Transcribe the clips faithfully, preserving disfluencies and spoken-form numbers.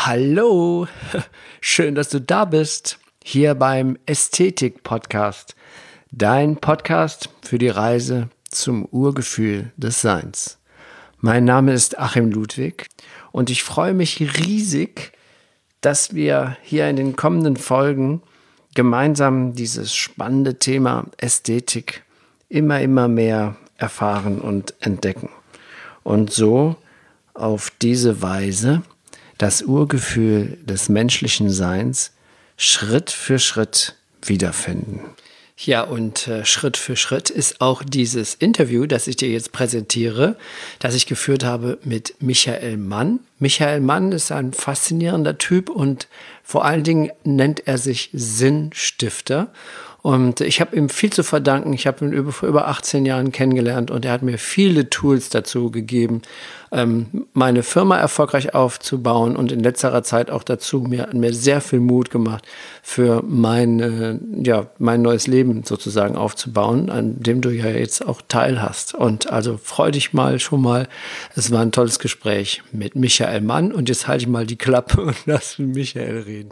Hallo, schön, dass du da bist, hier beim Ästhetik-Podcast, dein Podcast für die Reise zum Urgefühl des Seins. Mein Name ist Achim Ludwig und ich freue mich riesig, dass wir hier in den kommenden Folgen gemeinsam dieses spannende Thema Ästhetik immer, immer mehr erfahren und entdecken. Und so auf diese Weise das Urgefühl des menschlichen Seins Schritt für Schritt wiederfinden. Ja, und äh, Schritt für Schritt ist auch dieses Interview, das ich dir jetzt präsentiere, das ich geführt habe mit Michael Mann. Michael Mann ist ein faszinierender Typ und vor allen Dingen nennt er sich Sinnstifter. Und ich habe ihm viel zu verdanken. Ich habe ihn über, vor über achtzehn Jahren kennengelernt und er hat mir viele Tools dazu gegeben, ähm, meine Firma erfolgreich aufzubauen und in letzterer Zeit auch dazu mir, mir sehr viel Mut gemacht, für mein, äh, ja, mein neues Leben sozusagen aufzubauen, an dem du ja jetzt auch Teil hast. Und also freu dich mal schon mal. Es war ein tolles Gespräch mit Michael Mann und jetzt halte ich mal die Klappe und lass Michael reden.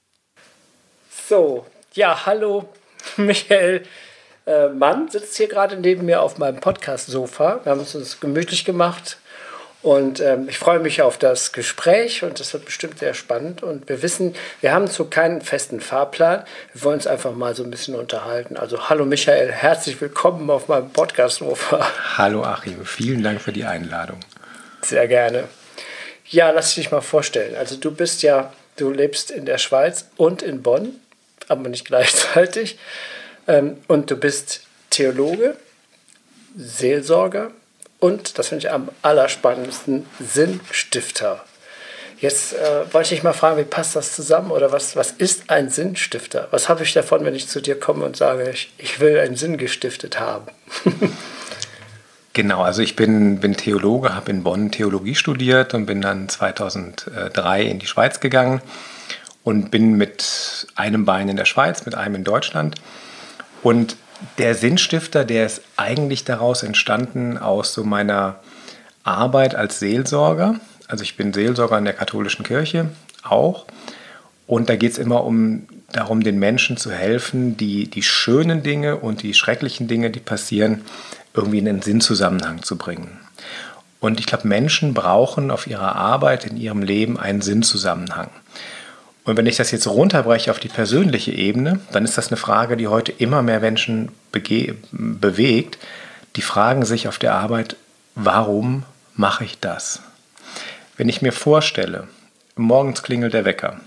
So, ja, hallo. Michael äh, Mann sitzt hier gerade neben mir auf meinem Podcast-Sofa. Wir haben uns das gemütlich gemacht und ähm, ich freue mich auf das Gespräch und das wird bestimmt sehr spannend. Und wir wissen, wir haben so keinen festen Fahrplan. Wir wollen uns einfach mal so ein bisschen unterhalten. Also hallo Michael, herzlich willkommen auf meinem Podcast-Sofa. Hallo Achim, vielen Dank für die Einladung. Sehr gerne. Ja, lass dich mal vorstellen. Also du bist ja, du lebst in der Schweiz und in Bonn, aber nicht gleichzeitig. Und du bist Theologe, Seelsorger und, das finde ich am allerspannendsten, Sinnstifter. Jetzt äh, wollte ich mal fragen, wie passt das zusammen oder was, was ist ein Sinnstifter? Was habe ich davon, wenn ich zu dir komme und sage, ich, ich will einen Sinn gestiftet haben? Genau, also ich bin, bin Theologe, habe in Bonn Theologie studiert und bin dann zweitausenddrei in die Schweiz gegangen. Und bin mit einem Bein in der Schweiz, mit einem in Deutschland. Und der Sinnstifter, der ist eigentlich daraus entstanden aus so meiner Arbeit als Seelsorger. Also ich bin Seelsorger in der katholischen Kirche auch. Und da geht es immer um darum, den Menschen zu helfen, die, die schönen Dinge und die schrecklichen Dinge, die passieren, irgendwie in einen Sinnzusammenhang zu bringen. Und ich glaube, Menschen brauchen auf ihrer Arbeit, in ihrem Leben einen Sinnzusammenhang. Und wenn ich das jetzt runterbreche auf die persönliche Ebene, dann ist das eine Frage, die heute immer mehr Menschen bege- bewegt. Die fragen sich auf der Arbeit, warum mache ich das? Wenn ich mir vorstelle, morgens klingelt der Wecker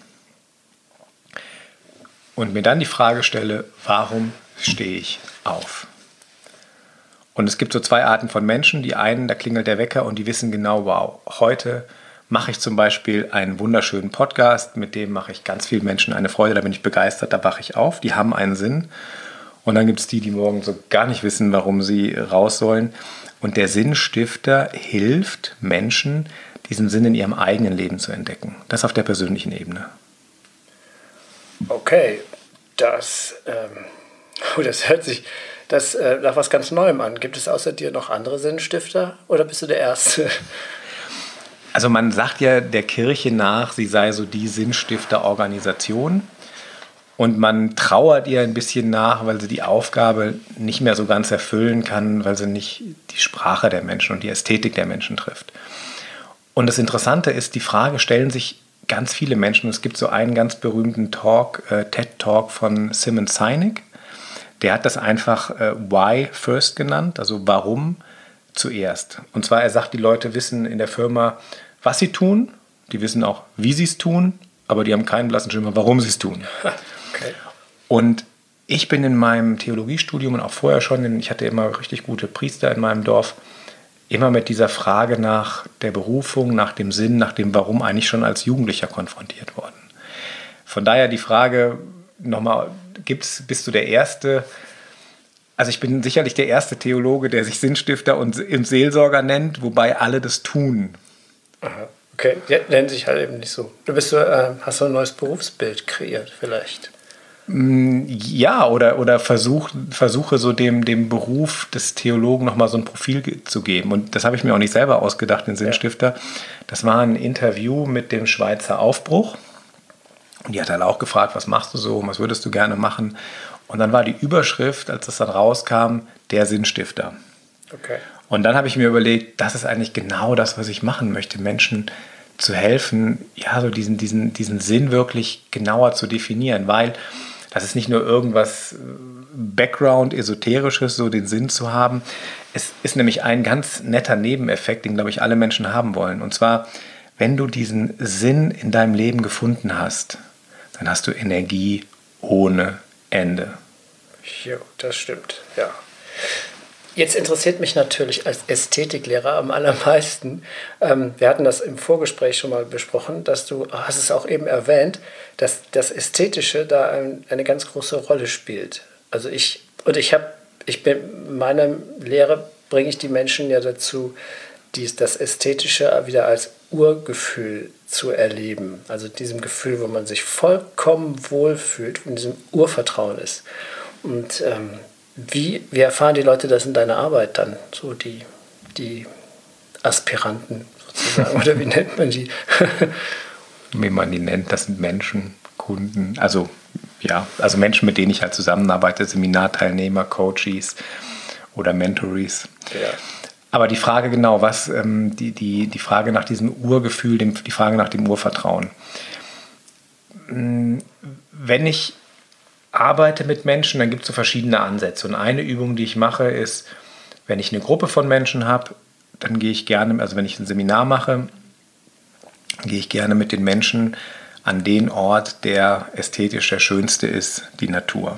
und mir dann die Frage stelle, warum stehe ich auf? Und es gibt so zwei Arten von Menschen. Die einen, da klingelt der Wecker und die wissen genau, wow, heute mache ich zum Beispiel einen wunderschönen Podcast, mit dem mache ich ganz vielen Menschen eine Freude, da bin ich begeistert, da wache ich auf, die haben einen Sinn. Und dann gibt es die, die morgen so gar nicht wissen, warum sie raus sollen. Und der Sinnstifter hilft Menschen, diesen Sinn in ihrem eigenen Leben zu entdecken. Das auf der persönlichen Ebene. Okay, das, ähm, oh, das hört sich das, äh, nach was ganz Neuem an. Gibt es außer dir noch andere Sinnstifter oder bist du der Erste? Also man sagt ja der Kirche nach, sie sei so die Sinnstifterorganisation und man trauert ihr ein bisschen nach, weil sie die Aufgabe nicht mehr so ganz erfüllen kann, weil sie nicht die Sprache der Menschen und die Ästhetik der Menschen trifft. Und das Interessante ist, die Frage stellen sich ganz viele Menschen. Es gibt so einen ganz berühmten Talk, äh, TED-Talk von Simon Sinek. Der hat das einfach äh, Why First genannt, also warum zuerst. Und zwar, er sagt, die Leute wissen in der Firma, was sie tun, die wissen auch, wie sie es tun, aber die haben keinen blassen Schimmer, warum sie es tun. Okay. Und ich bin in meinem Theologiestudium und auch vorher schon, ich hatte immer richtig gute Priester in meinem Dorf, immer mit dieser Frage nach der Berufung, nach dem Sinn, nach dem Warum eigentlich schon als Jugendlicher konfrontiert worden. Von daher die Frage nochmal, gibt's, bist du der Erste? Also ich bin sicherlich der erste Theologe, der sich Sinnstifter und Seelsorger nennt, wobei alle das tun. Aha. Okay, die nennen sich halt eben nicht so. Du bist so, äh, hast so ein neues Berufsbild kreiert vielleicht. Ja, oder, oder versuch, versuche so dem, dem Beruf des Theologen nochmal so ein Profil ge- zu geben. Und das habe ich mir auch nicht selber ausgedacht, den Sinnstifter. Das war ein Interview mit dem Schweizer Aufbruch. Und die hat dann auch gefragt, was machst du so, was würdest du gerne machen? Und dann war die Überschrift, als das dann rauskam, der Sinnstifter. Okay. Und dann habe ich mir überlegt, das ist eigentlich genau das, was ich machen möchte, Menschen zu helfen, ja, so diesen, diesen, diesen Sinn wirklich genauer zu definieren, weil das ist nicht nur irgendwas Background, Esoterisches, so den Sinn zu haben. Es ist nämlich ein ganz netter Nebeneffekt, den, glaube ich, alle Menschen haben wollen. Und zwar, wenn du diesen Sinn in deinem Leben gefunden hast, dann hast du Energie ohne Ende. Jo, das stimmt, ja. Jetzt interessiert mich natürlich als Ästhetiklehrer am allermeisten, ähm, wir hatten das im Vorgespräch schon mal besprochen, dass du, hast es auch eben erwähnt, dass das Ästhetische da ein, eine ganz große Rolle spielt. Also ich, und ich habe, ich bin, in meiner Lehre bringe ich die Menschen ja dazu, dies, das Ästhetische wieder als Urgefühl zu erleben. Also diesem Gefühl, wo man sich vollkommen wohlfühlt und diesem Urvertrauen ist. Und ähm, Wie, wie erfahren die Leute das in deiner Arbeit dann? So die, die Aspiranten sozusagen, oder wie nennt man die? Wie man die nennt, das sind Menschen, Kunden, also ja, also Menschen, mit denen ich halt zusammenarbeite, Seminarteilnehmer, Coaches oder Mentorees. Ja. Aber die Frage genau, was, ähm, die, die, die Frage nach diesem Urgefühl, dem, die Frage nach dem Urvertrauen. Wenn ich arbeite mit Menschen, dann gibt es so verschiedene Ansätze. Und eine Übung, die ich mache, ist, wenn ich eine Gruppe von Menschen habe, dann gehe ich gerne, also wenn ich ein Seminar mache, gehe ich gerne mit den Menschen an den Ort, der ästhetisch der schönste ist, die Natur.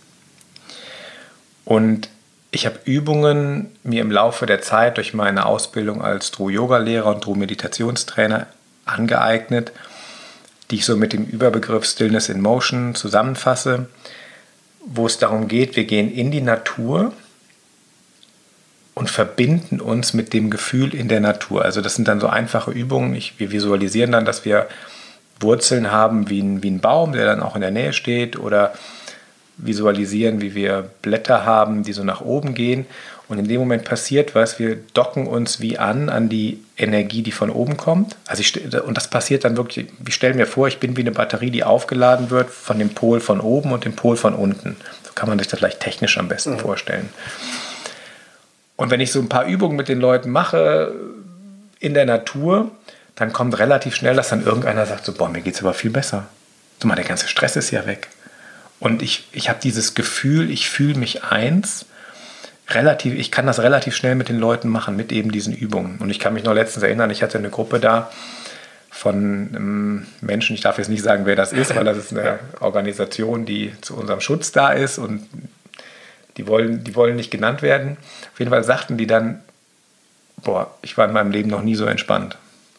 Und ich habe Übungen mir im Laufe der Zeit durch meine Ausbildung als True-Yoga-Lehrer und True-Meditationstrainer angeeignet, die ich so mit dem Überbegriff Stillness in Motion zusammenfasse, wo es darum geht, wir gehen in die Natur und verbinden uns mit dem Gefühl in der Natur. Also das sind dann so einfache Übungen. Ich, wir visualisieren dann, dass wir Wurzeln haben wie ein, wie ein Baum, der dann auch in der Nähe steht, oder visualisieren, wie wir Blätter haben, die so nach oben gehen. Und in dem Moment passiert was, wir docken uns wie an an die Energie, die von oben kommt. Also ich, und das passiert dann wirklich, ich stelle mir vor, ich bin wie eine Batterie, die aufgeladen wird von dem Pol von oben und dem Pol von unten. So kann man sich das vielleicht technisch am besten mhm. vorstellen. Und wenn ich so ein paar Übungen mit den Leuten mache in der Natur, dann kommt relativ schnell, dass dann irgendeiner sagt, so, boah, mir geht's aber viel besser. So mal, der ganze Stress ist ja weg. Und ich, ich habe dieses Gefühl, ich fühle mich eins. Relativ, ich kann das relativ schnell mit den Leuten machen, mit eben diesen Übungen. Und ich kann mich noch letztens erinnern, ich hatte eine Gruppe da von ähm, Menschen, ich darf jetzt nicht sagen, wer das ist, weil das ist eine Organisation, die zu unserem Schutz da ist und die wollen, die wollen nicht genannt werden. Auf jeden Fall sagten die dann, boah, ich war in meinem Leben noch nie so entspannt.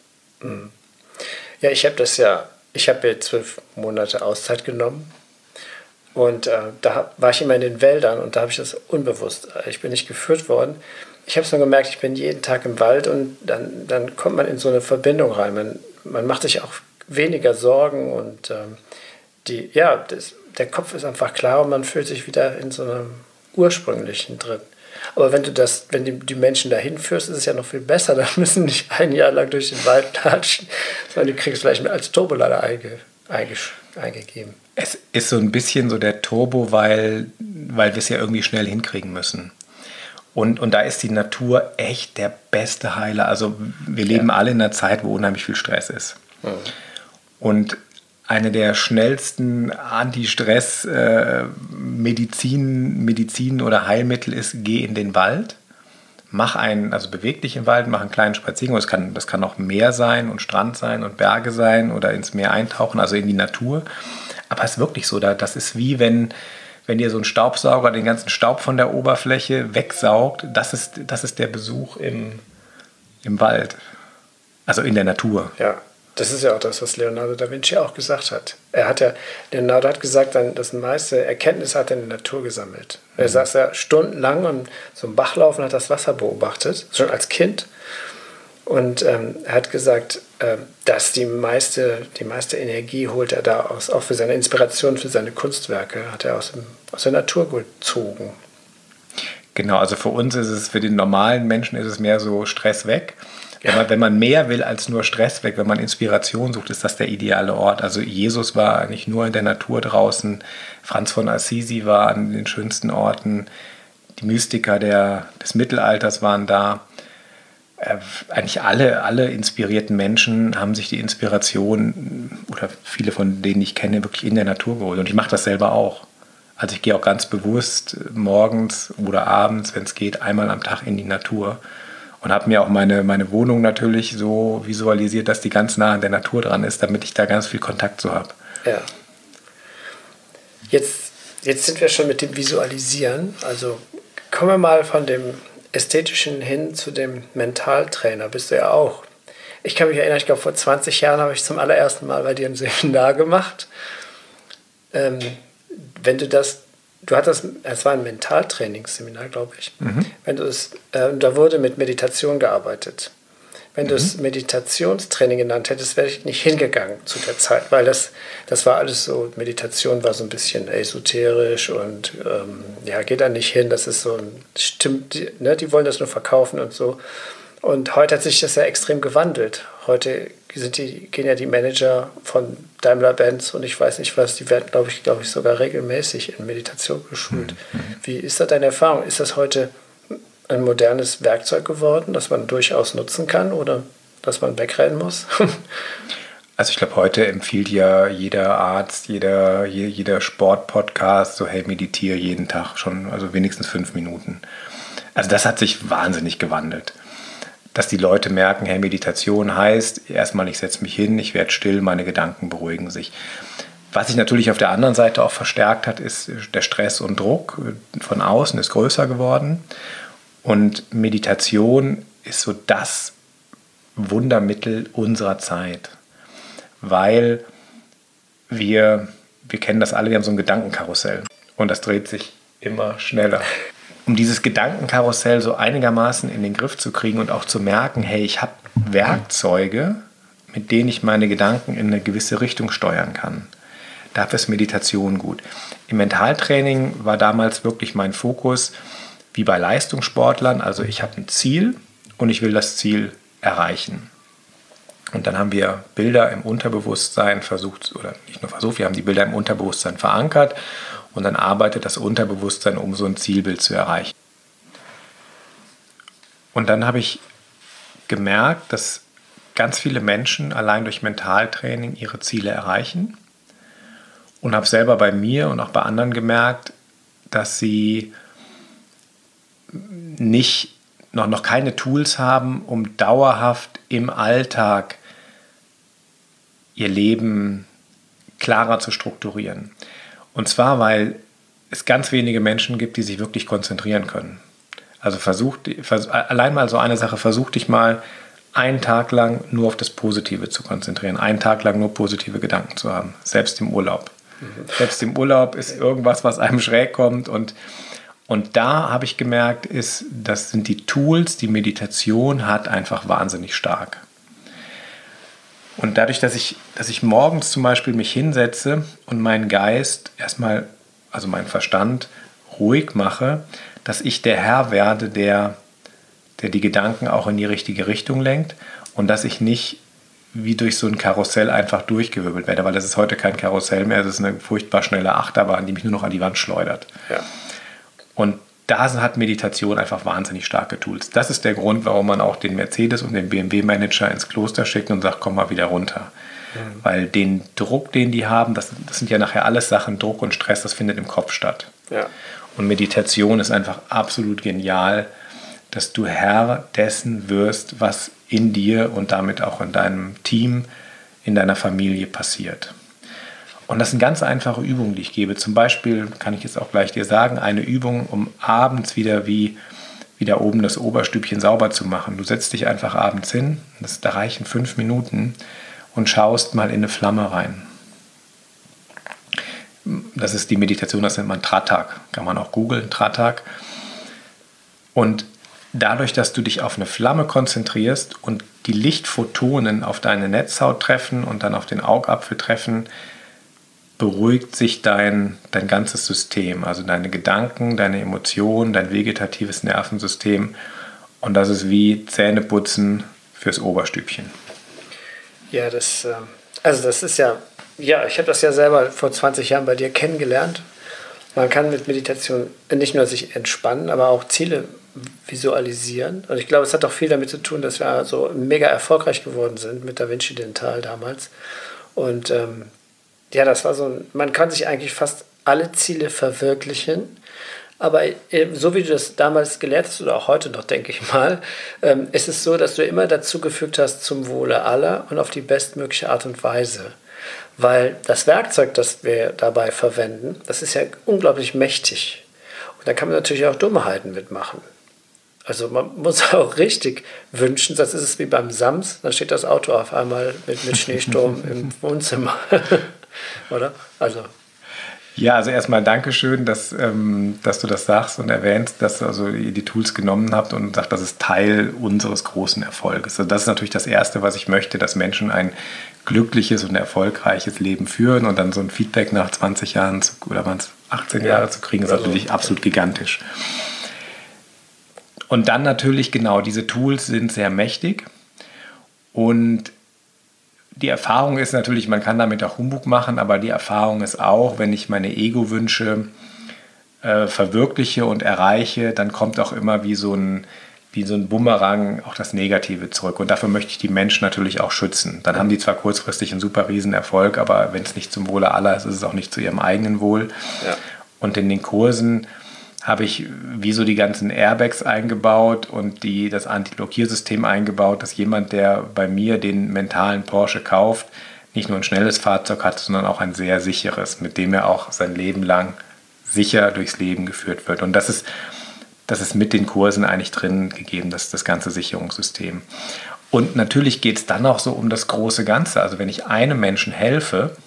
Ja, ich habe das ja, ich habe ja zwölf Monate Auszeit genommen. Und äh, da war ich immer in den Wäldern und da habe ich das unbewusst. Ich bin nicht geführt worden. Ich habe es nur gemerkt, ich bin jeden Tag im Wald und dann, dann kommt man in so eine Verbindung rein. Man, man macht sich auch weniger Sorgen und ähm, die, ja, das, der Kopf ist einfach klar und man fühlt sich wieder in so einem ursprünglichen drin. Aber wenn du das, wenn die, die Menschen dahin führst, ist es ja noch viel besser. Dann müssen nicht ein Jahr lang durch den Wald latschen, sondern die kriegst du vielleicht als Turbolader einge, einge, eingegeben. Es ist so ein bisschen so der Turbo, weil, weil wir es ja irgendwie schnell hinkriegen müssen. Und, und da ist die Natur echt der beste Heiler. Also wir leben ja. alle in einer Zeit, wo unheimlich viel Stress ist. Mhm. Und eine der schnellsten Anti-Stress-Medizin, Medizin oder Heilmittel ist, geh in den Wald, mach einen, also beweg dich im Wald, mach einen kleinen Spaziergang. Das kann, das kann auch Meer sein und Strand sein und Berge sein oder ins Meer eintauchen, also in die Natur. Aber es ist wirklich so, das ist wie wenn, wenn dir so ein Staubsauger den ganzen Staub von der Oberfläche wegsaugt. Das ist, das ist der Besuch im, im Wald, also in der Natur. Ja, das ist ja auch das, was Leonardo da Vinci auch gesagt hat. Er hat ja, Leonardo hat gesagt, das meiste Erkenntnis hat er in der Natur gesammelt. Mhm. Er saß ja stundenlang und so im Bachlauf und hat das Wasser beobachtet, schon als Kind. Und ähm, er hat gesagt, ähm, dass die meiste, die meiste Energie holt er da aus, auch für seine Inspiration, für seine Kunstwerke, hat er aus, dem, aus der Natur gezogen. Genau, also für uns ist es, für den normalen Menschen ist es mehr so Stress weg. Ja. Wenn man, wenn man mehr will als nur Stress weg, wenn man Inspiration sucht, ist das der ideale Ort. Also Jesus war eigentlich nur in der Natur draußen, Franz von Assisi war an den schönsten Orten, die Mystiker der, des Mittelalters waren da. Äh, eigentlich alle, alle inspirierten Menschen haben sich die Inspiration, oder viele von denen ich kenne, wirklich in der Natur geholt. Und ich mache das selber auch. Also ich gehe auch ganz bewusst morgens oder abends, wenn es geht, einmal am Tag in die Natur und habe mir auch meine, meine Wohnung natürlich so visualisiert, dass die ganz nah an der Natur dran ist, damit ich da ganz viel Kontakt zu habe. Ja. Jetzt, jetzt sind wir schon mit dem Visualisieren. Also kommen wir mal von dem Ästhetischen hin zu dem Mentaltrainer. Bist du ja auch. Ich kann mich erinnern, ich glaube vor zwanzig Jahren habe ich zum allerersten Mal bei dir ein Seminar gemacht. Ähm, Wenn du das, du hattest, es war ein Mentaltrainingsseminar, glaube ich. Mhm. Wenn du es, äh, da wurde mit Meditation gearbeitet. Wenn mhm. du es Meditationstraining genannt hättest, wäre ich nicht hingegangen zu der Zeit, weil das, das war alles so, Meditation war so ein bisschen esoterisch und ähm, ja, geht da nicht hin, das ist so ein, stimmt, die, ne, die wollen das nur verkaufen und so. Und heute hat sich das ja extrem gewandelt. Heute sind die, gehen ja die Manager von Daimler-Benz und ich weiß nicht was, die werden, glaube ich, glaube ich, sogar regelmäßig in Meditation geschult. Mhm. Wie ist da deine Erfahrung? Ist das heute ein modernes Werkzeug geworden, das man durchaus nutzen kann oder dass man wegrennen muss? Also ich glaube, heute empfiehlt ja jeder Arzt, jeder, jeder Sportpodcast, so hey, meditiere jeden Tag schon, also wenigstens fünf Minuten. Also das hat sich wahnsinnig gewandelt. Dass die Leute merken, hey, Meditation heißt, erstmal ich setze mich hin, ich werde still, meine Gedanken beruhigen sich. Was sich natürlich auf der anderen Seite auch verstärkt hat, ist der Stress und Druck von außen ist größer geworden. Und Meditation ist so das Wundermittel unserer Zeit. Weil wir, wir kennen das alle, wir haben so ein Gedankenkarussell. Und das dreht sich immer schneller. Um dieses Gedankenkarussell so einigermaßen in den Griff zu kriegen und auch zu merken, hey, ich habe Werkzeuge, mit denen ich meine Gedanken in eine gewisse Richtung steuern kann. Dafür ist Meditation gut. Im Mentaltraining war damals wirklich mein Fokus, wie bei Leistungssportlern, also ich habe ein Ziel und ich will das Ziel erreichen. Und dann haben wir Bilder im Unterbewusstsein versucht, oder nicht nur versucht, wir haben die Bilder im Unterbewusstsein verankert. Und dann arbeitet das Unterbewusstsein, um so ein Zielbild zu erreichen. Und dann habe ich gemerkt, dass ganz viele Menschen allein durch Mentaltraining ihre Ziele erreichen. Und habe selber bei mir und auch bei anderen gemerkt, dass sie nicht, noch, noch keine Tools haben, um dauerhaft im Alltag ihr Leben klarer zu strukturieren. Und zwar, weil es ganz wenige Menschen gibt, die sich wirklich konzentrieren können. Also versuch, vers, allein mal so eine Sache, versuch dich mal einen Tag lang nur auf das Positive zu konzentrieren, einen Tag lang nur positive Gedanken zu haben, selbst im Urlaub. Mhm. Selbst im Urlaub ist irgendwas, was einem schräg kommt. Und, und da habe ich gemerkt, ist, das sind die Tools, die Meditation hat einfach wahnsinnig stark. Und dadurch, dass ich, dass ich morgens zum Beispiel mich hinsetze und meinen Geist erstmal, also meinen Verstand, ruhig mache, dass ich der Herr werde, der, der die Gedanken auch in die richtige Richtung lenkt und dass ich nicht wie durch so ein Karussell einfach durchgewirbelt werde, weil das ist heute kein Karussell mehr, es ist eine furchtbar schnelle Achterbahn, die mich nur noch an die Wand schleudert. Ja. Und da hat Meditation einfach wahnsinnig starke Tools. Das ist der Grund, warum man auch den Mercedes und den B M W-Manager ins Kloster schickt und sagt, komm mal wieder runter. Mhm. Weil den Druck, den die haben, das, das sind ja nachher alles Sachen, Druck und Stress, das findet im Kopf statt. Ja. Und Meditation ist einfach absolut genial, dass du Herr dessen wirst, was in dir und damit auch in deinem Team, in deiner Familie passiert. Und das sind ganz einfache Übungen, die ich gebe. Zum Beispiel kann ich jetzt auch gleich dir sagen, eine Übung, um abends wieder wie, wie da oben das Oberstübchen sauber zu machen. Du setzt dich einfach abends hin, das, da reichen fünf Minuten und schaust mal in eine Flamme rein. Das ist die Meditation, das nennt man Tratak. Kann man auch googeln, Tratak. Und dadurch, dass du dich auf eine Flamme konzentrierst und die Lichtphotonen auf deine Netzhaut treffen und dann auf den Augapfel treffen, beruhigt sich dein, dein ganzes System, also deine Gedanken, deine Emotionen, dein vegetatives Nervensystem. Und das ist wie Zähneputzen fürs Oberstübchen. Ja, das, also das ist ja, ja, ich habe das ja selber vor zwanzig Jahren bei dir kennengelernt. Man kann mit Meditation nicht nur sich entspannen, aber auch Ziele visualisieren. Und ich glaube, es hat auch viel damit zu tun, dass wir so mega erfolgreich geworden sind mit Da Vinci Dental damals. Und ähm, ja, das war so ein, man kann sich eigentlich fast alle Ziele verwirklichen, aber so wie du das damals gelehrt hast oder auch heute noch, denke ich mal, ähm, ist es so, dass du immer dazu gefügt hast zum Wohle aller und auf die bestmögliche Art und Weise. Weil das Werkzeug, das wir dabei verwenden, das ist ja unglaublich mächtig. Und da kann man natürlich auch Dummheiten mitmachen. Also man muss auch richtig wünschen, sonst ist es wie beim Sams, dann steht das Auto auf einmal mit, mit Schneesturm im Wohnzimmer. Oder? Also. Ja, also erstmal Dankeschön, dass, ähm, dass du das sagst und erwähnst, dass also ihr die Tools genommen habt und sagt, das ist Teil unseres großen Erfolges. Also das ist natürlich das Erste, was ich möchte, dass Menschen ein glückliches und erfolgreiches Leben führen und dann so ein Feedback nach zwanzig Jahren zu, oder waren es achtzehn ja. Jahre zu kriegen, ist also, natürlich absolut gigantisch. Und dann natürlich, genau, diese Tools sind sehr mächtig und die Erfahrung ist natürlich, man kann damit auch Humbug machen, aber die Erfahrung ist auch, wenn ich meine Ego-Wünsche äh, verwirkliche und erreiche, dann kommt auch immer wie so ein, wie so ein Bumerang auch das Negative zurück. Und dafür möchte ich die Menschen natürlich auch schützen. Dann haben die zwar kurzfristig einen super Riesenerfolg, aber wenn es nicht zum Wohle aller ist, ist es auch nicht zu ihrem eigenen Wohl. Ja. Und in den Kursen habe ich wie so die ganzen Airbags eingebaut und die, das Anti-Blockiersystem eingebaut, dass jemand, der bei mir den mentalen Porsche kauft, nicht nur ein schnelles Fahrzeug hat, sondern auch ein sehr sicheres, mit dem er auch sein Leben lang sicher durchs Leben geführt wird. Und das ist, das ist mit den Kursen eigentlich drin gegeben, das, das ganze Sicherungssystem. Und natürlich geht es dann auch so um das große Ganze. Also wenn ich einem Menschen helfe,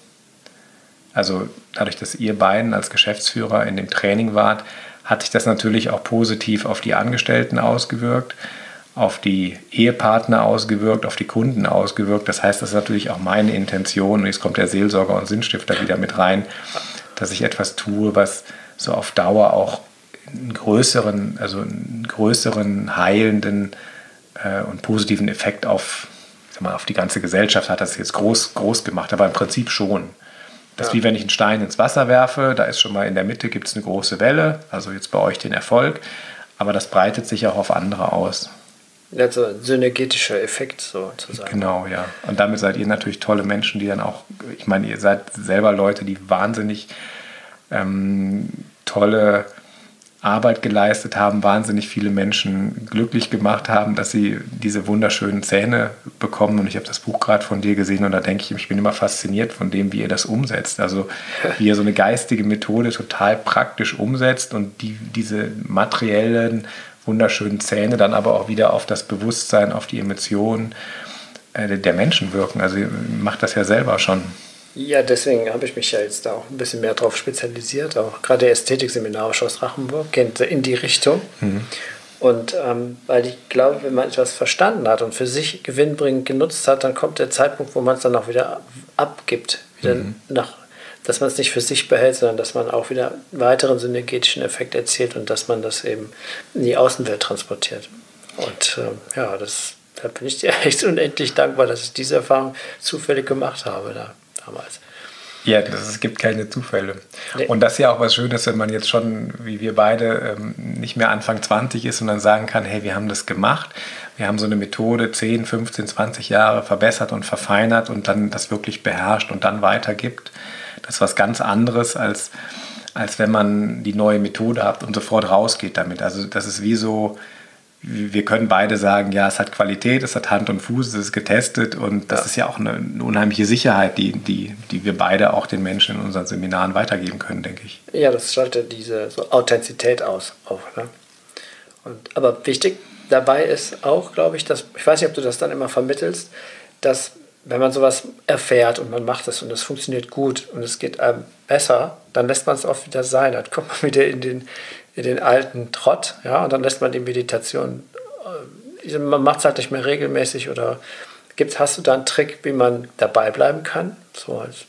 also dadurch, dass ihr beiden als Geschäftsführer in dem Training wart, hat sich das natürlich auch positiv auf die Angestellten ausgewirkt, auf die Ehepartner ausgewirkt, auf die Kunden ausgewirkt. Das heißt, das ist natürlich auch meine Intention, und jetzt kommt der Seelsorger und Sinnstifter wieder mit rein, dass ich etwas tue, was so auf Dauer auch einen größeren, also einen größeren heilenden äh, und positiven Effekt auf, ich sag mal, auf die ganze Gesellschaft hat. Das jetzt groß, groß gemacht, aber im Prinzip schon. Das ist ja wie wenn ich einen Stein ins Wasser werfe, da ist schon mal in der Mitte gibt es eine große Welle, also jetzt bei euch den Erfolg, aber das breitet sich auch auf andere aus. Ja, so ein synergetischer Effekt sozusagen. Genau, ja. Und damit seid ihr natürlich tolle Menschen, die dann auch, ich meine, ihr seid selber Leute, die wahnsinnig ähm, tolle Arbeit geleistet haben, wahnsinnig viele Menschen glücklich gemacht haben, dass sie diese wunderschönen Zähne bekommen. Und ich habe das Buch gerade von dir gesehen und da denke ich, ich bin immer fasziniert von dem, wie ihr das umsetzt. Also wie ihr so eine geistige Methode total praktisch umsetzt und die, diese materiellen, wunderschönen Zähne dann aber auch wieder auf das Bewusstsein, auf die Emotionen äh, der Menschen wirken. Also ihr macht das ja selber schon. Ja, deswegen habe ich mich ja jetzt da auch ein bisschen mehr drauf spezialisiert. Auch gerade der Ästhetik-Seminarausschuss aus Rachenburg geht in die Richtung. Mhm. Und ähm, weil ich glaube, wenn man etwas verstanden hat und für sich gewinnbringend genutzt hat, dann kommt der Zeitpunkt, wo man es dann auch wieder abgibt. Wieder mhm. nach, dass man es nicht für sich behält, sondern dass man auch wieder einen weiteren synergetischen Effekt erzielt und dass man das eben in die Außenwelt transportiert. Und ähm, ja, das, da bin ich dir echt unendlich dankbar, dass ich diese Erfahrung zufällig gemacht habe da. Damals. Ja, das, es gibt keine Zufälle. Nee. Und das ist ja auch was Schönes, wenn man jetzt schon, wie wir beide, ähm, nicht mehr Anfang zwanzig ist und dann sagen kann, hey, wir haben das gemacht, wir haben so eine Methode zehn, fünfzehn, zwanzig Jahre verbessert und verfeinert und dann das wirklich beherrscht und dann weitergibt. Das ist was ganz anderes, als, als wenn man die neue Methode hat und sofort rausgeht damit. Also das ist wie so, wir können beide sagen, ja, es hat Qualität, es hat Hand und Fuß, es ist getestet und das ja. ist ja auch eine, eine unheimliche Sicherheit, die, die, die wir beide auch den Menschen in unseren Seminaren weitergeben können, denke ich. Ja, das schaltet diese so Authentizität aus. Auch, ne? Und, aber wichtig dabei ist auch, glaube ich, dass, ich weiß nicht, ob du das dann immer vermittelst, dass wenn man sowas erfährt und man macht es und es funktioniert gut und es geht einem besser, dann lässt man es oft wieder sein. Dann kommt man wieder in den, in den alten Trott, ja, und dann lässt man die Meditation äh, man macht es halt nicht mehr regelmäßig oder gibt's, hast du da einen Trick, wie man dabei bleiben kann? So als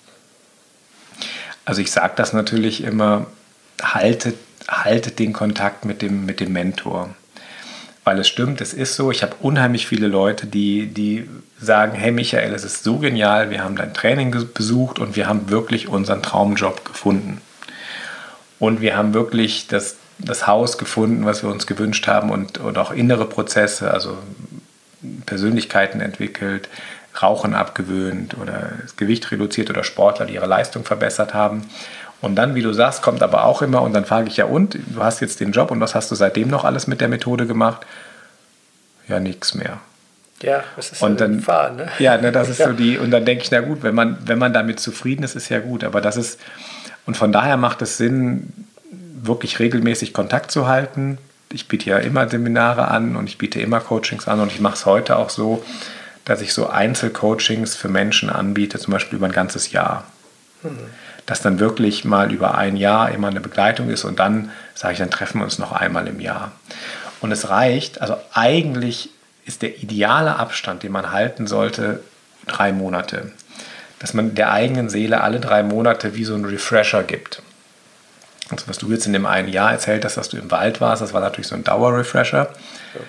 Also ich sage das natürlich immer, haltet, haltet den Kontakt mit dem, mit dem Mentor. Weil es stimmt, es ist so, ich habe unheimlich viele Leute, die, die sagen, hey Michael, es ist so genial, wir haben dein Training besucht und wir haben wirklich unseren Traumjob gefunden. Und wir haben wirklich das, das Haus gefunden, was wir uns gewünscht haben und, und auch innere Prozesse, also Persönlichkeiten entwickelt, Rauchen abgewöhnt oder das Gewicht reduziert oder Sportler, die ihre Leistung verbessert haben. Und dann, wie du sagst, kommt aber auch immer, und dann frage ich ja, und, du hast jetzt den Job und was hast du seitdem noch alles mit der Methode gemacht? Ja, nichts mehr. Ja, das ist und ja dann, Gefahr, ne? Ja, ne, das ist ja. so die, und dann denke ich, na gut, wenn man, wenn man damit zufrieden ist, ist ja gut, aber das ist, und von daher macht es Sinn, wirklich regelmäßig Kontakt zu halten. Ich biete ja immer Seminare an und ich biete immer Coachings an und ich mache es heute auch so, dass ich so Einzelcoachings für Menschen anbiete, zum Beispiel über ein ganzes Jahr. Mhm. Dass dann wirklich mal über ein Jahr immer eine Begleitung ist und dann sage ich, dann treffen wir uns noch einmal im Jahr. Und es reicht, also eigentlich ist der ideale Abstand, den man halten sollte, drei Monate. Dass man der eigenen Seele alle drei Monate wie so einen Refresher gibt. Also was du jetzt in dem einen Jahr erzählt hast, dass du im Wald warst, das war natürlich so ein Dauerrefresher. Ja.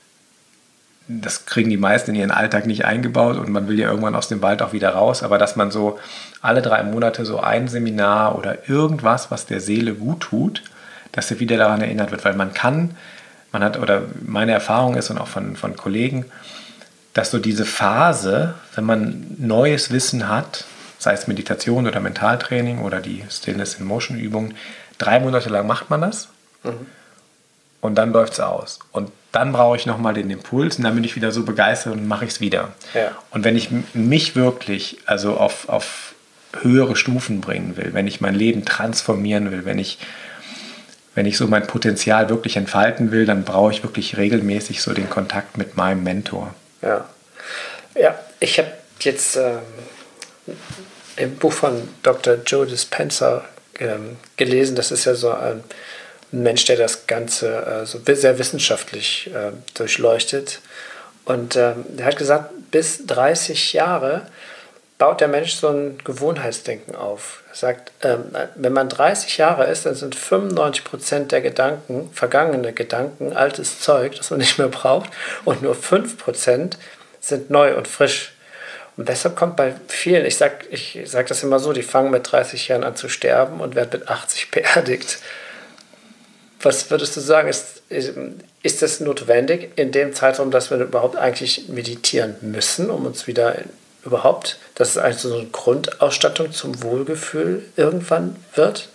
Das kriegen die meisten in ihren Alltag nicht eingebaut und man will ja irgendwann aus dem Wald auch wieder raus, aber dass man so alle drei Monate so ein Seminar oder irgendwas, was der Seele gut tut, dass sie wieder daran erinnert wird, weil man kann, man hat, oder meine Erfahrung ist und auch von, von Kollegen, dass so diese Phase, wenn man neues Wissen hat, sei es Meditation oder Mentaltraining oder die Stillness-in-Motion-Übungen, drei Monate lang macht man das mhm. und dann läuft es aus. Und dann brauche ich nochmal den Impuls und dann bin ich wieder so begeistert und mache ich es wieder. Ja. Und wenn ich mich wirklich also auf, auf höhere Stufen bringen will, wenn ich mein Leben transformieren will, wenn ich, wenn ich so mein Potenzial wirklich entfalten will, dann brauche ich wirklich regelmäßig so den Kontakt mit meinem Mentor. Ja, ja, ich habe jetzt ähm, im Buch von Doktor Joe Dispenza ähm, gelesen, das ist ja so ein ein Mensch, der das Ganze äh, so sehr wissenschaftlich äh, durchleuchtet. Und ähm, der hat gesagt, bis dreißig Jahre baut der Mensch so ein Gewohnheitsdenken auf. Er sagt, ähm, wenn man dreißig Jahre ist, dann sind fünfundneunzig Prozent der Gedanken, vergangene Gedanken, altes Zeug, das man nicht mehr braucht. Und nur fünf Prozent sind neu und frisch. Und deshalb kommt bei vielen, ich sage ich sag das immer so, die fangen mit dreißig Jahren an zu sterben und werden mit achtzig beerdigt. Was würdest du sagen, ist, ist das notwendig in dem Zeitraum, dass wir überhaupt eigentlich meditieren müssen, um uns wieder überhaupt, dass es eigentlich so eine Grundausstattung zum Wohlgefühl irgendwann wird?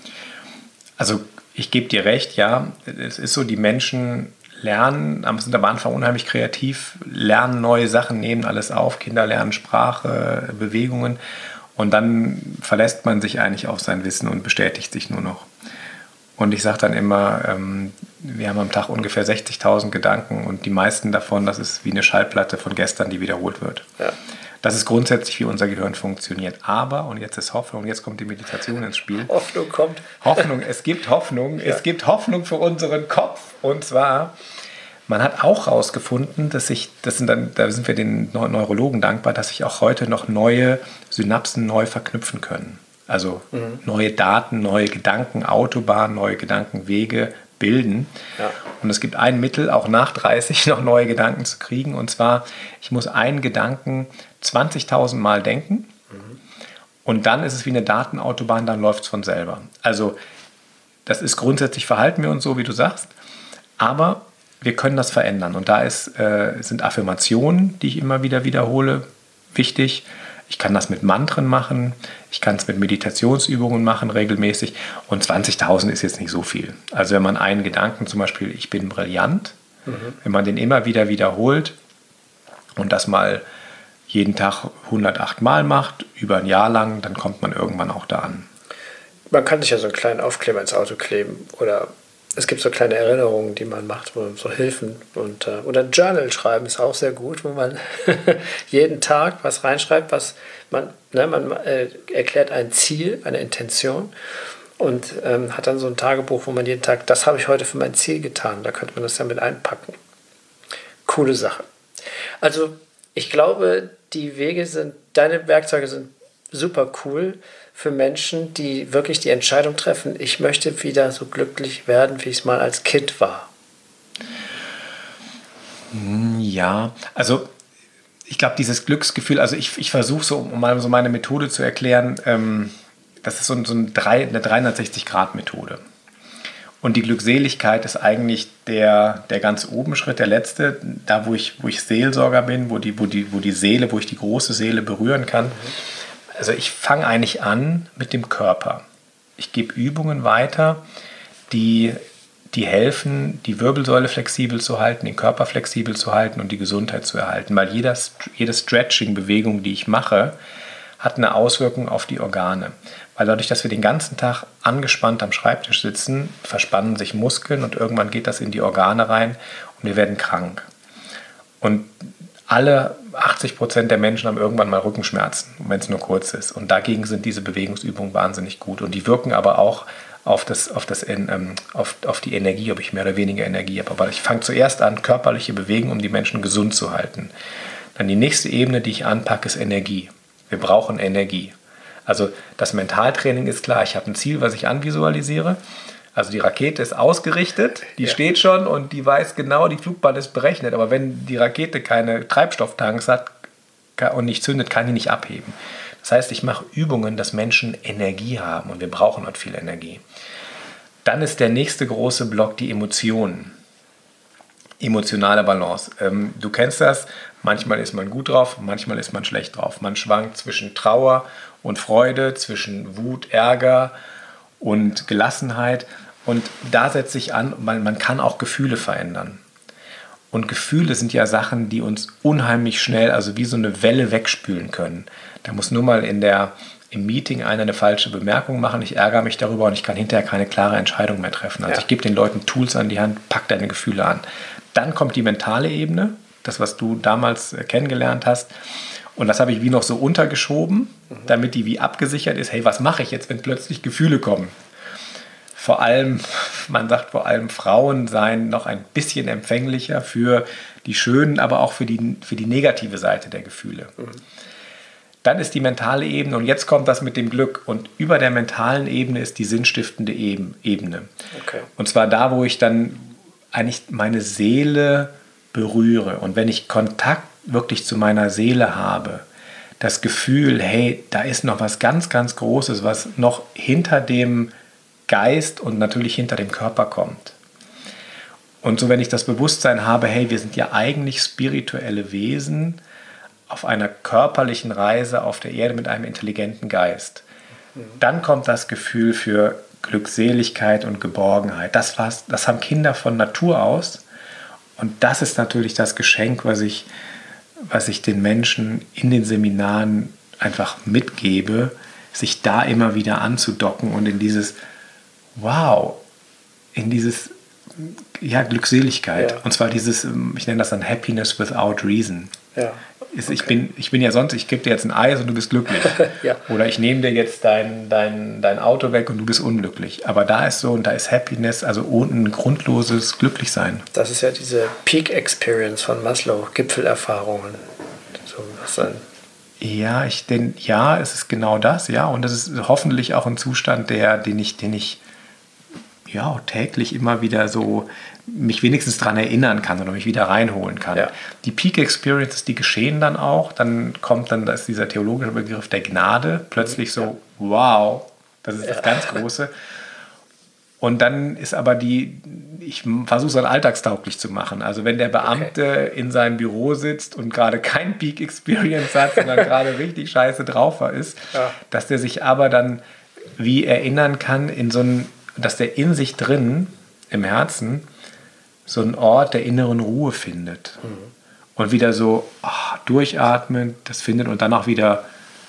Also ich gebe dir recht, ja, es ist so, die Menschen lernen, sind am Anfang unheimlich kreativ, lernen neue Sachen, nehmen alles auf, Kinder lernen Sprache, Bewegungen und dann verlässt man sich eigentlich auf sein Wissen und bestätigt sich nur noch. Und ich sage dann immer, ähm, wir haben am Tag ungefähr sechzigtausend Gedanken und die meisten davon, das ist wie eine Schallplatte von gestern, die wiederholt wird. Ja. Das ist grundsätzlich, wie unser Gehirn funktioniert. Aber, und jetzt ist Hoffnung, jetzt kommt die Meditation ins Spiel. Hoffnung kommt. Hoffnung, es gibt Hoffnung. Ja. Es gibt Hoffnung für unseren Kopf. Und zwar, man hat auch herausgefunden, dass sich, das sind dann, da sind wir den Neurologen dankbar, dass sich auch heute noch neue Synapsen neu verknüpfen können. Also mhm. neue Daten, neue Gedanken, Autobahnen, neue Gedankenwege bilden. Ja. Und es gibt ein Mittel, auch nach dreißig noch neue Gedanken zu kriegen. Und zwar, ich muss einen Gedanken zwanzigtausend Mal denken. Mhm. Und dann ist es wie eine Datenautobahn, dann läuft es von selber. Also das ist grundsätzlich, verhalten wir uns so, wie du sagst. Aber wir können das verändern. Und da ist, äh, sind Affirmationen, die ich immer wieder wiederhole, wichtig. Ich kann das mit Mantren machen, ich kann es mit Meditationsübungen machen regelmäßig und zwanzigtausend ist jetzt nicht so viel. Also wenn man einen Gedanken, zum Beispiel ich bin brillant, mhm. wenn man den immer wieder wiederholt und das mal jeden Tag hundertacht Mal macht, über ein Jahr lang, dann kommt man irgendwann auch da an. Man kann sich ja so einen kleinen Aufkleber ins Auto kleben oder es gibt so kleine Erinnerungen, die man macht, wo so Hilfen und äh, oder ein Journal schreiben ist auch sehr gut, wo man jeden Tag was reinschreibt, was man, ne, man äh, erklärt ein Ziel, eine Intention und ähm, hat dann so ein Tagebuch, wo man jeden Tag, das habe ich heute für mein Ziel getan, da könnte man das ja mit einpacken. Coole Sache. Also ich glaube, die Wege sind, deine Werkzeuge sind super cool für Menschen, die wirklich die Entscheidung treffen, ich möchte wieder so glücklich werden, wie ich es mal als Kind war. Ja, also ich glaube, dieses Glücksgefühl, also ich, ich versuche so, um mal so meine Methode zu erklären, ähm, das ist so, so ein drei, eine dreihundertsechzig-Grad-Methode. Und die Glückseligkeit ist eigentlich der, der ganz oben Schritt, der letzte, da wo ich, wo ich Seelsorger bin, wo die, wo, die, wo die Seele, wo ich die große Seele berühren kann. Mhm. Also ich fange eigentlich an mit dem Körper. Ich gebe Übungen weiter, die, die helfen, die Wirbelsäule flexibel zu halten, den Körper flexibel zu halten und die Gesundheit zu erhalten. Weil jeder, jede Stretching-Bewegung, die ich mache, hat eine Auswirkung auf die Organe. Weil dadurch, dass wir den ganzen Tag angespannt am Schreibtisch sitzen, verspannen sich Muskeln und irgendwann geht das in die Organe rein und wir werden krank. Und alle achtzig Prozent der Menschen haben irgendwann mal Rückenschmerzen, wenn es nur kurz ist. Und dagegen sind diese Bewegungsübungen wahnsinnig gut. Und die wirken aber auch auf, das, auf, das, ähm, auf, auf die Energie, ob ich mehr oder weniger Energie habe. Aber ich fange zuerst an, körperliche Bewegung, um die Menschen gesund zu halten. Dann die nächste Ebene, die ich anpacke, ist Energie. Wir brauchen Energie. Also das Mentaltraining ist klar, ich habe ein Ziel, was ich anvisualisiere. Also die Rakete ist ausgerichtet, die ja. steht schon und die weiß genau, die Flugbahn ist berechnet. Aber wenn die Rakete keine Treibstofftanks hat und nicht zündet, kann die nicht abheben. Das heißt, ich mache Übungen, dass Menschen Energie haben und wir brauchen halt viel Energie. Dann ist der nächste große Block die Emotionen. Emotionale Balance. Ähm, du kennst das, manchmal ist man gut drauf, manchmal ist man schlecht drauf. Man schwankt zwischen Trauer und Freude, zwischen Wut, Ärger und Gelassenheit. Und da setze ich an, man, man kann auch Gefühle verändern. Und Gefühle sind ja Sachen, die uns unheimlich schnell, also wie so eine Welle wegspülen können. Da muss nur mal in der, im Meeting einer eine falsche Bemerkung machen, ich ärgere mich darüber und ich kann hinterher keine klare Entscheidung mehr treffen. Also ja. ich gebe den Leuten Tools an die Hand, pack deine Gefühle an. Dann kommt die mentale Ebene, das, was du damals kennengelernt hast. Und das habe ich wie noch so untergeschoben, mhm. damit die wie abgesichert ist, hey, was mache ich jetzt, wenn plötzlich Gefühle kommen? Vor allem, man sagt vor allem, Frauen seien noch ein bisschen empfänglicher für die schönen, aber auch für die, für die negative Seite der Gefühle. Mhm. Dann ist die mentale Ebene und jetzt kommt das mit dem Glück. Und über der mentalen Ebene ist die sinnstiftende Ebene. Okay. Und zwar da, wo ich dann eigentlich meine Seele berühre. Und wenn ich Kontakt wirklich zu meiner Seele habe, das Gefühl, hey, da ist noch was ganz, ganz Großes, was noch hinter dem Geist und natürlich hinter dem Körper kommt. Und so, wenn ich das Bewusstsein habe, hey, wir sind ja eigentlich spirituelle Wesen auf einer körperlichen Reise auf der Erde mit einem intelligenten Geist, dann kommt das Gefühl für Glückseligkeit und Geborgenheit. Das, war's, das haben Kinder von Natur aus und das ist natürlich das Geschenk, was ich, was ich den Menschen in den Seminaren einfach mitgebe, sich da immer wieder anzudocken und in dieses Wow, in dieses ja, Glückseligkeit. Ja. Und zwar dieses, ich nenne das dann Happiness without reason. Ja. Ist, okay. ich, bin, ich bin ja sonst, ich gebe dir jetzt ein Eis und du bist glücklich. ja. Oder ich nehme dir jetzt dein, dein, dein Auto weg und du bist unglücklich. Aber da ist so, und da ist Happiness, also ein grundloses Glücklichsein. Das ist ja diese Peak Experience von Maslow, Gipfelerfahrungen. So was dann. Ja, ich denn, ja, es ist genau das, ja. Und das ist hoffentlich auch ein Zustand, der, den ich, den ich ja, täglich immer wieder so mich wenigstens daran erinnern kann oder mich wieder reinholen kann. Ja. Die Peak Experiences, die geschehen dann auch, dann kommt dann das, dieser theologische Begriff der Gnade, plötzlich so, ja. wow, das ist ja. das ganz Große. Und dann ist aber die, ich versuche es dann alltagstauglich zu machen. Also wenn der Beamte okay. in seinem Büro sitzt und gerade kein Peak Experience hat, sondern gerade richtig scheiße drauf ist, ja. dass der sich aber dann wie erinnern kann, in so einen, dass der in sich drin, im Herzen, so einen Ort der inneren Ruhe findet. Mhm. Und wieder so oh, durchatmen, das findet und dann auch wieder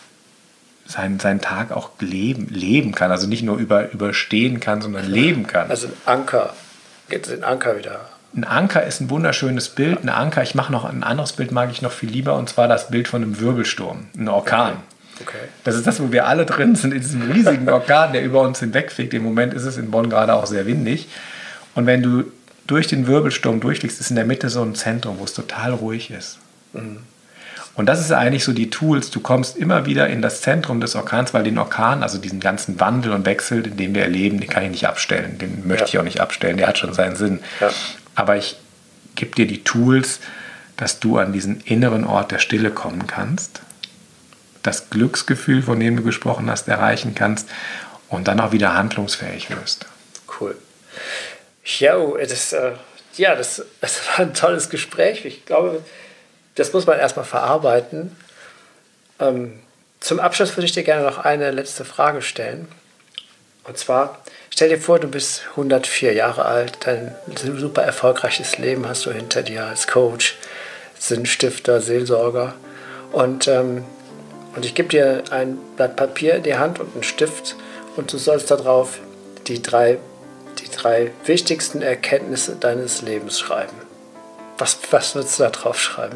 seinen, seinen Tag auch leben, leben kann. Also nicht nur über, überstehen kann, sondern leben kann. Also ein Anker, geht es in Anker wieder. Ein Anker ist ein wunderschönes Bild. Ja. Ein Anker, ich mache noch ein anderes Bild, mag ich noch viel lieber, und zwar das Bild von einem Wirbelsturm, ein Orkan. Okay. Okay. Das ist das, wo wir alle drin sind, in diesem riesigen Orkan, der über uns hinwegfegt. Im Moment ist es in Bonn gerade auch sehr windig. Und wenn du durch den Wirbelsturm durchfliegst, ist in der Mitte so ein Zentrum, wo es total ruhig ist. Mhm. Und das ist eigentlich so die Tools. Du kommst immer wieder in das Zentrum des Orkans, weil den Orkan, also diesen ganzen Wandel und Wechsel, den wir erleben, den kann ich nicht abstellen. Den möchte ja. ich auch nicht abstellen. Der hat schon seinen Sinn. Ja. Aber ich gebe dir die Tools, dass du an diesen inneren Ort der Stille kommen kannst, das Glücksgefühl, von dem du gesprochen hast, erreichen kannst und dann auch wieder handlungsfähig wirst. Cool. Ja, das, äh, ja das, das war ein tolles Gespräch. Ich glaube, das muss man erstmal verarbeiten. Ähm, zum Abschluss würde ich dir gerne noch eine letzte Frage stellen. Und zwar, stell dir vor, du bist hundertvier Jahre alt, dein super erfolgreiches Leben hast du hinter dir als Coach, Sinnstifter, Seelsorger. Und, ähm, und ich gebe dir ein Blatt Papier in die Hand und einen Stift und du sollst darauf die drei, die drei wichtigsten Erkenntnisse deines Lebens schreiben. Was, was würdest du da drauf schreiben?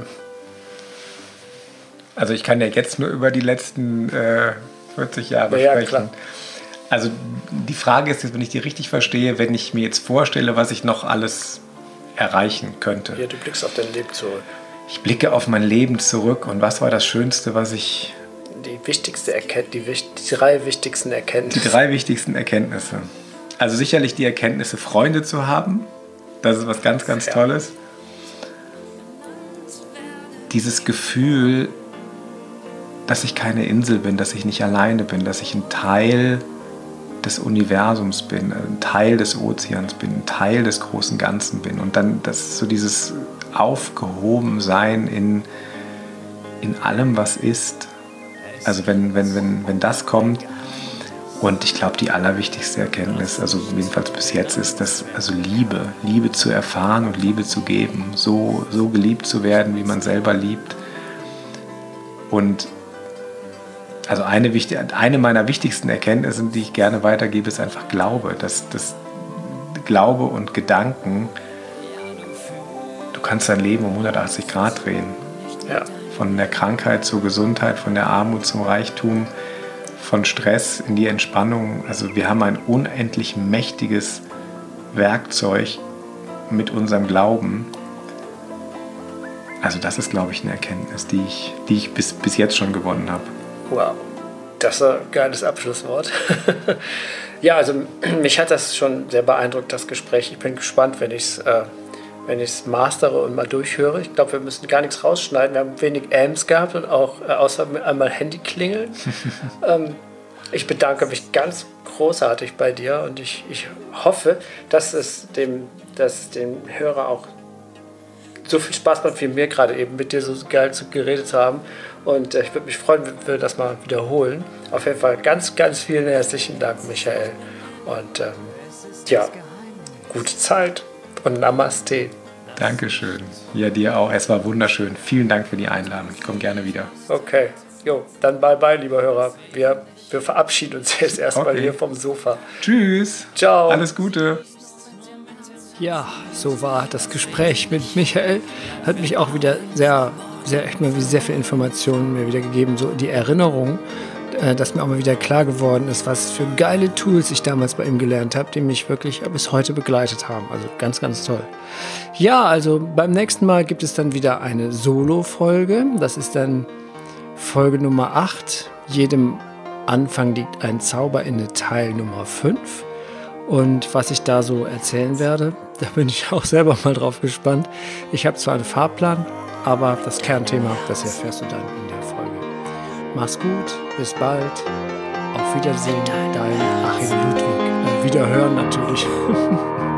Also ich kann ja jetzt nur über die letzten äh, vierzig Jahre ja, sprechen. Klar. Also die Frage ist jetzt, wenn ich die richtig verstehe, wenn ich mir jetzt vorstelle, was ich noch alles erreichen könnte. Ja, du blickst auf dein Leben zurück. Ich blicke auf mein Leben zurück und was war das Schönste, was ich... Die wichtigste Erkenntnis, die, die drei wichtigsten Erkenntnisse. Die drei wichtigsten Erkenntnisse. Also sicherlich die Erkenntnisse, Freunde zu haben. Das ist was ganz, ganz ja. Tolles. Dieses Gefühl, dass ich keine Insel bin, dass ich nicht alleine bin, dass ich ein Teil des Universums bin, ein Teil des Ozeans bin, ein Teil des großen Ganzen bin. Und dann das so dieses Aufgehobensein in, in allem, was ist. Also wenn, wenn, wenn, wenn das kommt. Und ich glaube, die allerwichtigste Erkenntnis, also jedenfalls bis jetzt, ist, dass also Liebe, Liebe zu erfahren und Liebe zu geben, so, so geliebt zu werden, wie man selber liebt. Und also eine, eine meiner wichtigsten Erkenntnisse, die ich gerne weitergebe, ist einfach Glaube. Dass, dass Glaube und Gedanken, du kannst dein Leben um hundertachtzig Grad drehen. Ja. Von der Krankheit zur Gesundheit, von der Armut zum Reichtum, von Stress in die Entspannung. Also wir haben ein unendlich mächtiges Werkzeug mit unserem Glauben. Also das ist, glaube ich, eine Erkenntnis, die ich, die ich bis, bis jetzt schon gewonnen habe. Wow, das ist ein geiles Abschlusswort. Ja, also mich hat das schon sehr beeindruckt, das Gespräch. Ich bin gespannt, wenn ich es äh, wenn ich es mastere und mal durchhöre. Ich glaube, wir müssen gar nichts rausschneiden. Wir haben wenig Ams gehabt und auch äh, außer einmal Handy klingeln. ähm, ich bedanke mich ganz großartig bei dir und ich, ich hoffe, dass es dem, dass dem Hörer auch so viel Spaß macht wie mir gerade eben, mit dir so geil zu, geredet zu haben. Und äh, ich würde mich freuen, wenn wir das mal wiederholen. Auf jeden Fall ganz, ganz vielen herzlichen Dank, Michael. Und ähm, ja, gute Zeit und Namaste. Dankeschön. Ja, dir auch. Es war wunderschön. Vielen Dank für die Einladung. Ich komme gerne wieder. Okay. Jo, dann bye bye, lieber Hörer. Wir, wir verabschieden uns jetzt erstmal okay. hier vom Sofa. Tschüss. Ciao. Alles Gute. Ja, so war das Gespräch mit Michael. Hat mich auch wieder sehr, sehr, echt mal sehr viel Informationen mir wieder gegeben. So die Erinnerung, äh, dass mir auch mal wieder klar geworden ist, was für geile Tools ich damals bei ihm gelernt habe, die mich wirklich bis heute begleitet haben. Also ganz, ganz toll. Ja, also beim nächsten Mal gibt es dann wieder eine Solo-Folge. Das ist dann Folge Nummer acht. Jedem Anfang liegt ein Zauber inne, Teil Nummer fünf. Und was ich da so erzählen werde, da bin ich auch selber mal drauf gespannt. Ich habe zwar einen Fahrplan, aber das Kernthema, das erfährst du dann in der Folge. Mach's gut, bis bald, auf Wiedersehen, dein Achim Ludwig. Wiederhören natürlich.